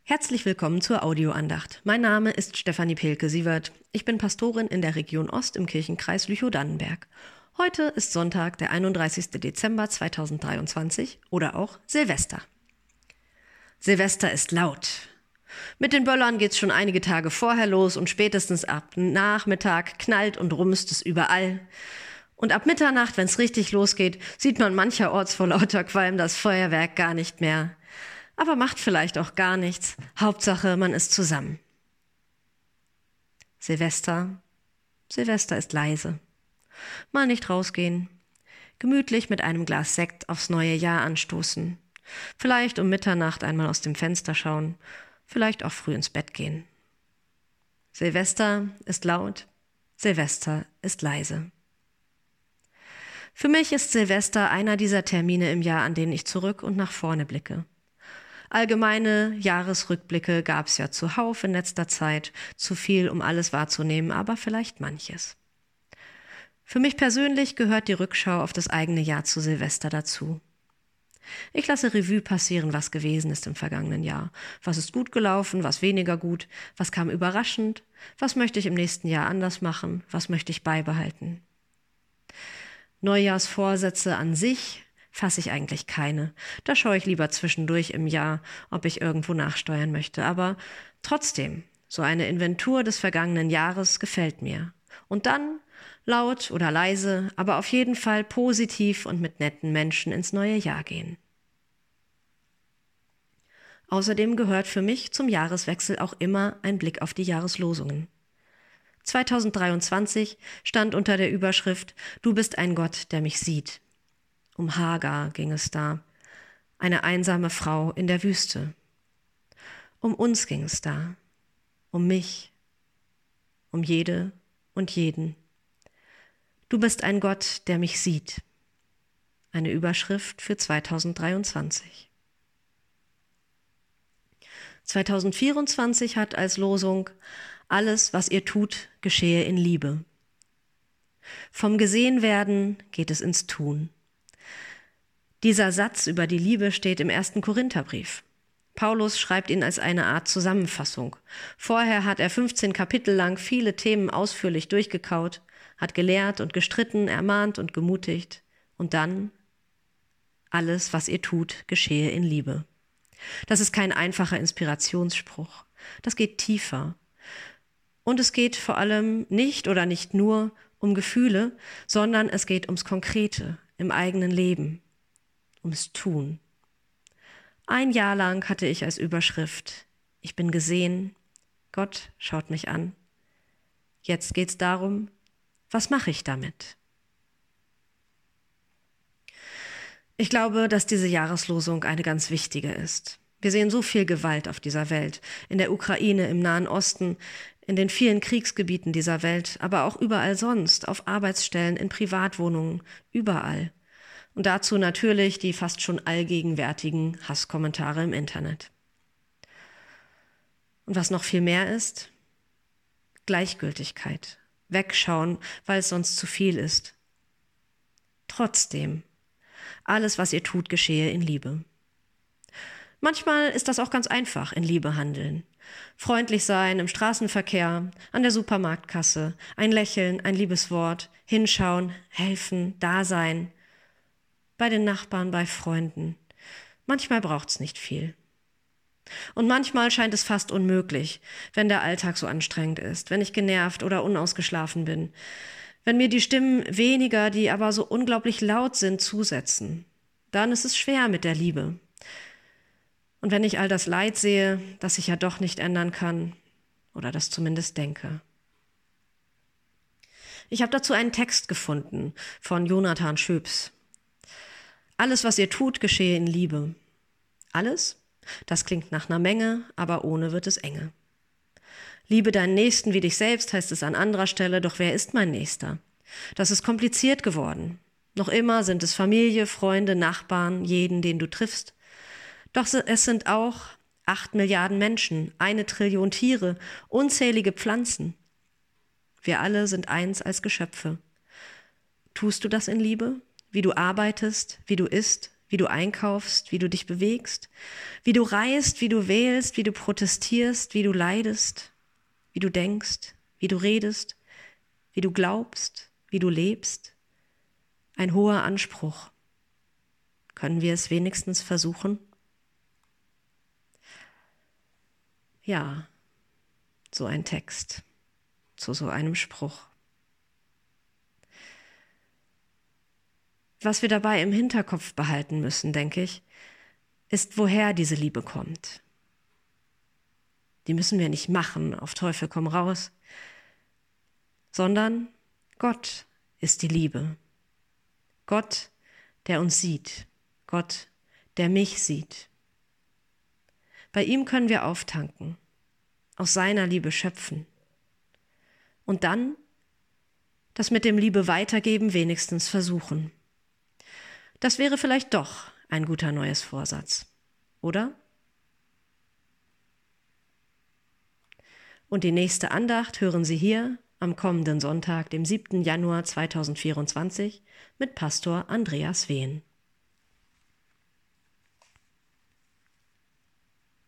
Herzlich willkommen zur Audioandacht. Mein Name ist Stefanie Pelke-Sievert. Ich bin Pastorin in der Region Ost im Kirchenkreis Lüchow-Dannenberg. Heute ist Sonntag, der 31. Dezember 2023 oder auch Silvester. Silvester ist laut. Mit den Böllern geht's schon einige Tage vorher los und spätestens ab Nachmittag knallt und rumst es überall. Und ab Mitternacht, wenn's richtig losgeht, sieht man mancherorts vor lauter Qualm das Feuerwerk gar nicht mehr. Aber macht vielleicht auch gar nichts. Hauptsache, man ist zusammen. Silvester ist leise. Mal nicht rausgehen. Gemütlich mit einem Glas Sekt aufs neue Jahr anstoßen. Vielleicht um Mitternacht einmal aus dem Fenster schauen. Vielleicht auch früh ins Bett gehen. Silvester ist laut. Silvester ist leise. Für mich ist Silvester einer dieser Termine im Jahr, an denen ich zurück und nach vorne blicke. Allgemeine Jahresrückblicke gab's ja zuhauf in letzter Zeit, zu viel, um alles wahrzunehmen, aber vielleicht manches. Für mich persönlich gehört die Rückschau auf das eigene Jahr zu Silvester dazu. Ich lasse Revue passieren, was gewesen ist im vergangenen Jahr. Was ist gut gelaufen, was weniger gut, was kam überraschend, was möchte ich im nächsten Jahr anders machen, was möchte ich beibehalten. Neujahrsvorsätze an sich fasse ich eigentlich keine. Da schaue ich lieber zwischendurch im Jahr, ob ich irgendwo nachsteuern möchte. Aber trotzdem, so eine Inventur des vergangenen Jahres gefällt mir. Und dann, laut oder leise, aber auf jeden Fall positiv und mit netten Menschen ins neue Jahr gehen. Außerdem gehört für mich zum Jahreswechsel auch immer ein Blick auf die Jahreslosungen. 2023 stand unter der Überschrift »Du bist ein Gott, der mich sieht«. Um Hagar ging es da, eine einsame Frau in der Wüste. Um uns ging es da, um mich, um jede und jeden. Du bist ein Gott, der mich sieht. Eine Überschrift für 2023. 2024 hat als Losung: Alles, was ihr tut, geschehe in Liebe. Vom Gesehenwerden geht es ins Tun. Dieser Satz über die Liebe steht im 1. Korintherbrief. Paulus schreibt ihn als eine Art Zusammenfassung. Vorher hat er 15 Kapitel lang viele Themen ausführlich durchgekaut, hat gelehrt und gestritten, ermahnt und gemutigt. Und dann: Alles, was ihr tut, geschehe in Liebe. Das ist kein einfacher Inspirationsspruch. Das geht tiefer. Und es geht vor allem nicht oder nicht nur um Gefühle, sondern es geht ums Konkrete im eigenen Leben. Ums Tun. Ein Jahr lang hatte ich als Überschrift: Ich bin gesehen, Gott schaut mich an. Jetzt geht's darum, was mache ich damit? Ich glaube, dass diese Jahreslosung eine ganz wichtige ist. Wir sehen so viel Gewalt auf dieser Welt, in der Ukraine, im Nahen Osten, in den vielen Kriegsgebieten dieser Welt, aber auch überall sonst, auf Arbeitsstellen, in Privatwohnungen, überall. Und dazu natürlich die fast schon allgegenwärtigen Hasskommentare im Internet. Und was noch viel mehr ist: Gleichgültigkeit. Wegschauen, weil es sonst zu viel ist. Trotzdem, alles, was ihr tut, geschehe in Liebe. Manchmal ist das auch ganz einfach, in Liebe handeln. Freundlich sein im Straßenverkehr, an der Supermarktkasse, ein Lächeln, ein liebes Wort, hinschauen, helfen, da sein. Bei den Nachbarn, bei Freunden. Manchmal braucht's nicht viel. Und manchmal scheint es fast unmöglich, wenn der Alltag so anstrengend ist, wenn ich genervt oder unausgeschlafen bin, wenn mir die Stimmen weniger, die aber so unglaublich laut sind, zusetzen. Dann ist es schwer mit der Liebe. Und wenn ich all das Leid sehe, das ich ja doch nicht ändern kann, oder das zumindest denke. Ich habe dazu einen Text gefunden von Jonathan Schöps. Alles, was ihr tut, geschehe in Liebe. Alles? Das klingt nach einer Menge, aber ohne wird es enge. Liebe deinen Nächsten wie dich selbst, heißt es an anderer Stelle, doch wer ist mein Nächster? Das ist kompliziert geworden. Noch immer sind es Familie, Freunde, Nachbarn, jeden, den du triffst. Doch es sind auch 8 Milliarden Menschen, 1 Trillion Tiere, unzählige Pflanzen. Wir alle sind eins als Geschöpfe. Tust du das in Liebe? Wie du arbeitest, wie du isst, wie du einkaufst, wie du dich bewegst, wie du reist, wie du wählst, wie du protestierst, wie du leidest, wie du denkst, wie du redest, wie du glaubst, wie du lebst. Ein hoher Anspruch. Können wir es wenigstens versuchen? Ja, so ein Text zu so einem Spruch. Was wir dabei im Hinterkopf behalten müssen, denke ich, ist, woher diese Liebe kommt. Die müssen wir nicht machen, auf Teufel komm raus, sondern Gott ist die Liebe. Gott, der uns sieht. Gott, der mich sieht. Bei ihm können wir auftanken, aus seiner Liebe schöpfen. Und dann das mit dem Liebe weitergeben wenigstens versuchen. Das wäre vielleicht doch ein guter neues Vorsatz, oder? Und die nächste Andacht hören Sie hier am kommenden Sonntag, dem 7. Januar 2024, mit Pastor Andreas Wehn.